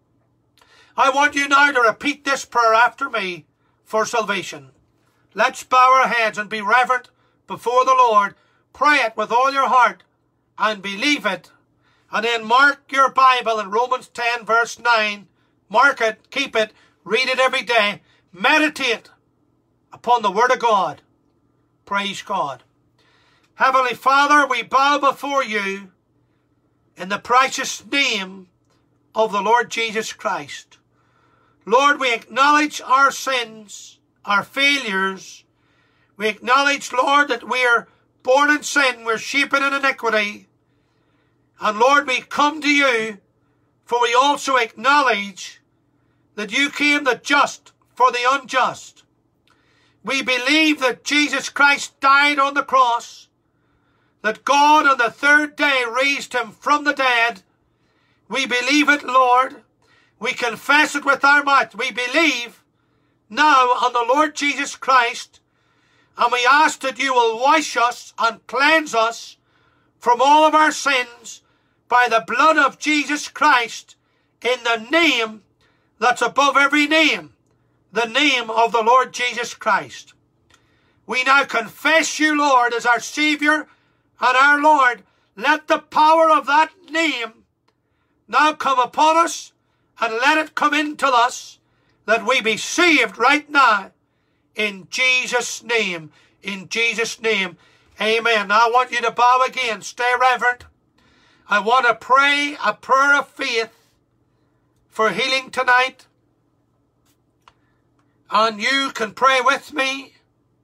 Speaker 1: I want you now to repeat this prayer after me for salvation. Let's bow our heads and be reverent before the Lord. Pray it with all your heart and believe it. And then mark your Bible in Romans ten verse nine. Mark it, keep it, read it every day. Meditate upon the Word of God. Praise God. Heavenly Father, we bow before you in the precious name of the Lord Jesus Christ. Lord, we acknowledge our sins, our failures. We acknowledge, Lord, that we are born in sin, we're shapen in iniquity. And Lord, we come to you, for we also acknowledge that you came the just for the unjust. We believe that Jesus Christ died on the cross, that God on the third day raised him from the dead. We believe it, Lord. We confess it with our mouth. We believe now on the Lord Jesus Christ, and we ask that you will wash us and cleanse us from all of our sins by the blood of Jesus Christ, in the name that's above every name, the name of the Lord Jesus Christ. We now confess you, Lord, as our Saviour and our Lord. Let the power of that name now come upon us, and let it come into us, that we be saved right now. In Jesus' name, in Jesus' name, amen. Now I want you to bow again. Stay reverent. I want to pray a prayer of faith for healing tonight. And you can pray with me.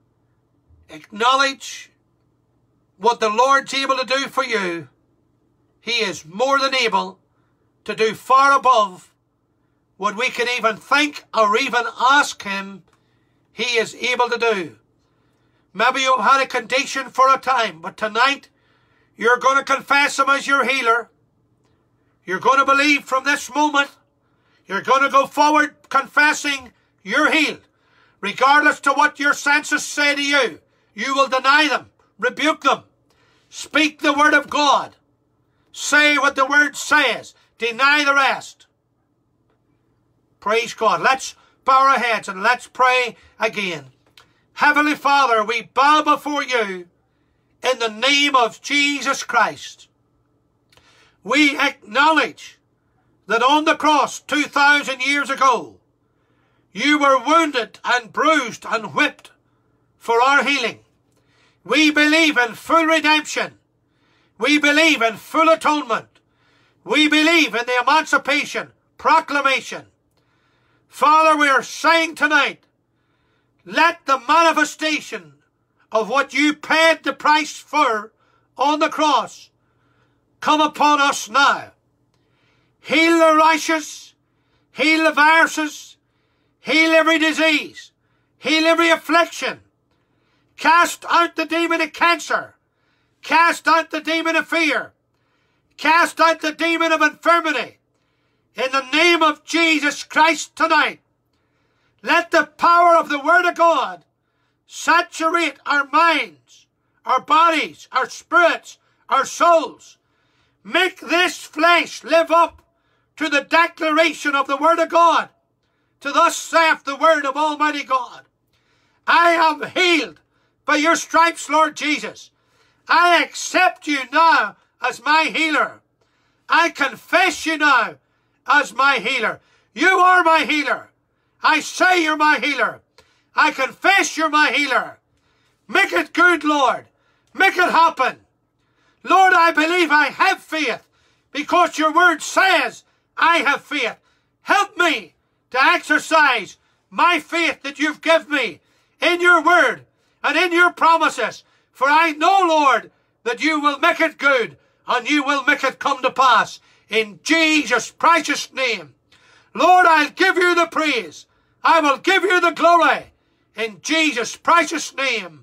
Speaker 1: Acknowledge what the Lord's able to do for you. He is more than able to do far above what we can even think or even ask him. He is able to do. Maybe you've had a condition for a time, but tonight you're going to confess him as your healer. You're going to believe from this moment. You're going to go forward confessing you're healed. Regardless to what your senses say to you, you will deny them, rebuke them. Speak the word of God. Say what the word says. Deny the rest. Praise God. Let's bow our heads and let's pray again. Heavenly Father, we bow before you in the name of Jesus Christ. We acknowledge that on the cross two thousand years ago, you were wounded and bruised and whipped for our healing. We believe in full redemption. We believe in full atonement. We believe in the emancipation proclamation. Father, we are saying tonight, let the manifestation of what you paid the price for on the cross come upon us now. Heal the righteous, heal the viruses, heal every disease, heal every affliction. Cast out the demon of cancer. Cast out the demon of fear. Cast out the demon of infirmity. In the name of Jesus Christ tonight, let the power of the Word of God saturate our minds, our bodies, our spirits, our souls. Make this flesh live up to the declaration of the Word of God. To thus saith the Word of Almighty God. I am healed by your stripes, Lord Jesus. I accept you now as my healer. I confess you now as my healer. You are my healer. I say you're my healer. I confess you're my healer. Make it good, Lord. Make it happen. Lord, I believe I have faith because your word says I have faith. Help me to exercise my faith that you've given me in your word and in your promises. For I know, Lord, that you will make it good and you will make it come to pass. In Jesus' precious name. Lord, I'll give you the praise. I will give you the glory. In Jesus' precious name.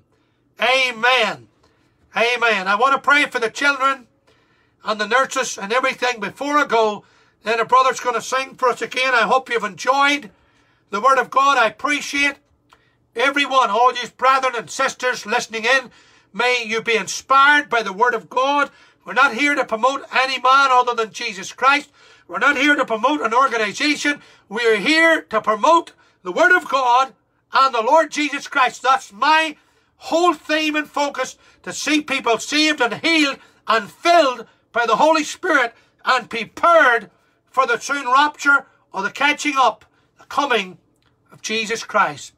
Speaker 1: Amen. Amen. I want to pray for the children and the nurses and everything before I go. Then the brother's going to sing for us again. I hope you've enjoyed the Word of God. I appreciate everyone, all you brethren and sisters listening in. May you be inspired by the Word of God. We're not here to promote any man other than Jesus Christ. We're not here to promote an organization. We're here to promote the Word of God and the Lord Jesus Christ. That's my whole theme and focus, to see people saved and healed and filled by the Holy Spirit and prepared for the soon rapture or the catching up, the coming of Jesus Christ.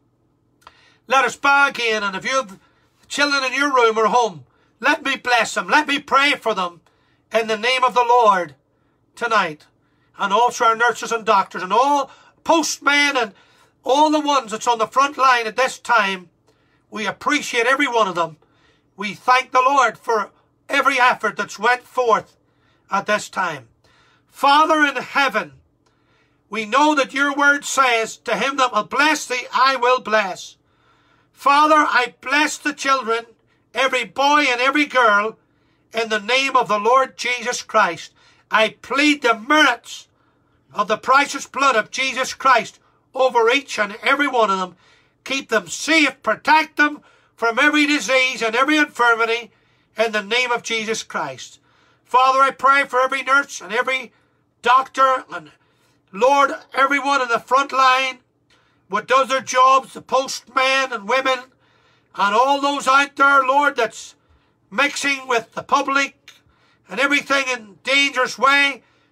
Speaker 1: Let us bow again, and if you have children in your room or home, let me bless them. Let me pray for them in the name of the Lord tonight. And also our nurses and doctors and all postmen and all the ones that's on the front line at this time. We appreciate every one of them. We thank the Lord for every effort that's went forth at this time. Father in heaven, we know that your word says, to him that will bless thee, I will bless. Father, I bless the children, every boy and every girl, in the name of the Lord Jesus Christ. I plead the merits of the precious blood of Jesus Christ over each and every one of them. Keep them safe, protect them from every disease and every infirmity in the name of Jesus Christ. Father, I pray for every nurse and every doctor and, Lord, everyone in the front line what does their jobs, the postmen and women, and all those out there, Lord, that's mixing with the public and everything in dangerous way.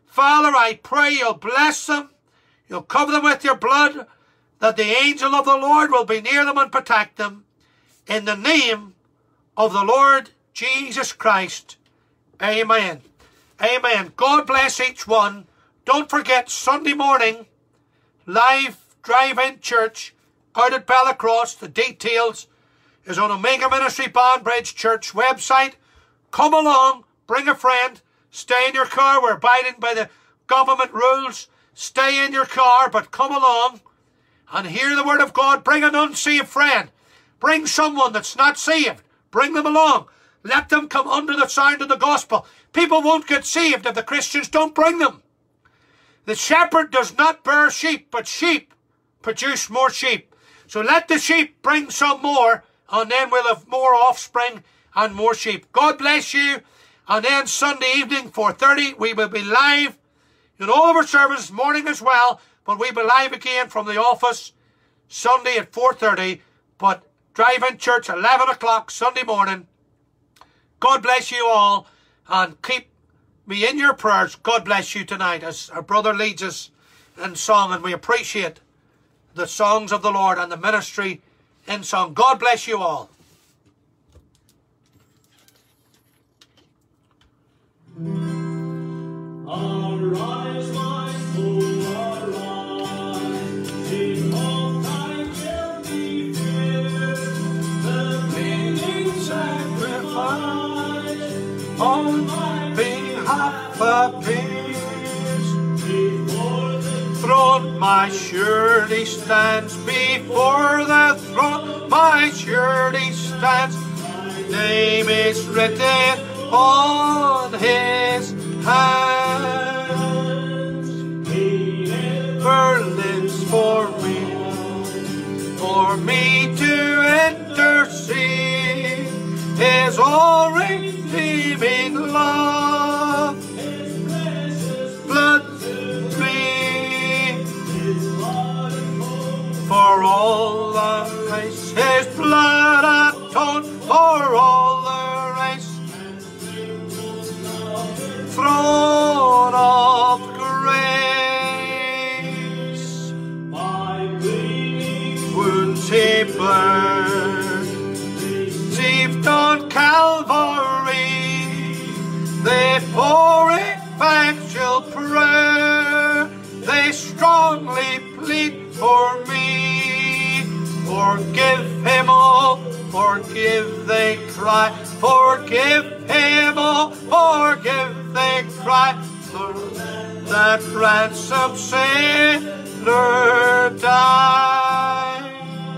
Speaker 1: Father, I pray you'll bless them. You'll cover them with your blood, that the angel of the Lord will be near them and protect them. In the name of the Lord Jesus Christ. Amen. Amen. God bless each one. Don't forget, Sunday morning, live drive-in church out at Bellacross. The details is on Omega Ministry Banbridge Church website. Come along, bring a friend, stay in your car. We're abiding by the government rules. Stay in your car, but come along and hear the word of God. Bring an unsaved friend. Bring someone that's not saved. Bring them along. Let them come under the sound of the gospel. People won't get saved if the Christians don't bring them. The shepherd does not bear sheep, but sheep produce more sheep. So let the sheep bring some more, and then we'll have more offspring and more sheep. God bless you. And then Sunday evening, four thirty, we will be live in all of our services, morning as well, but we'll be live again from the office Sunday at four thirty, but drive-in church eleven o'clock Sunday morning. God bless you all, and keep me in your prayers. God bless you tonight as our brother leads us in song, and we appreciate the songs of the Lord and the ministry in song. God bless you all.
Speaker 2: Arise, my soul, arise. Behold, thy will be filled. The bleeding sacrifice on my behalf appears. Before the throne my surety stands. Before the throne my surety stands. Name is written on his hands. He ever lives for me, for me to intercede. His all redeeming love, his precious blood to me, his blood atoned for all the race. His blood atoned for all the race. Throne of grace, my bleeding wounds he bled, received on Calvary, they pour effectual prayer, they strongly plead for me. Forgive him all, forgive they cry, forgive him all, forgive they cry, for that ransom sinner died.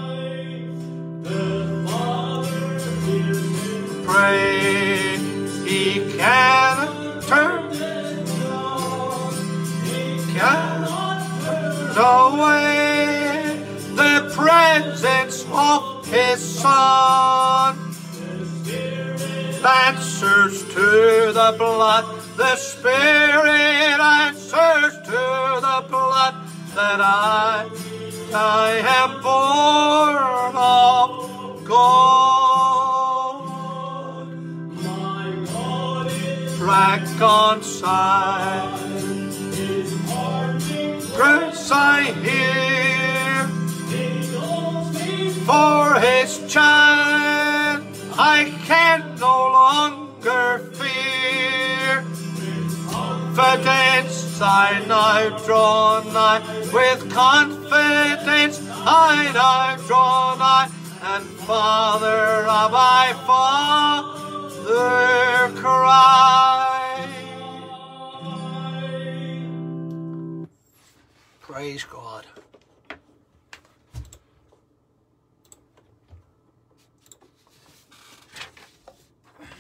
Speaker 2: The Father hears him pray, he cannot turn, he cannot turn away the presence of his Son. Answers to the blood, the Spirit answers to the blood, that I, I am born of God. My God is reconciled, his parting grace I hear, he calls me for his child. I can no longer fear. Confidence I now draw nigh. With confidence I now draw nigh. And Father of my Father cry.
Speaker 1: Praise God.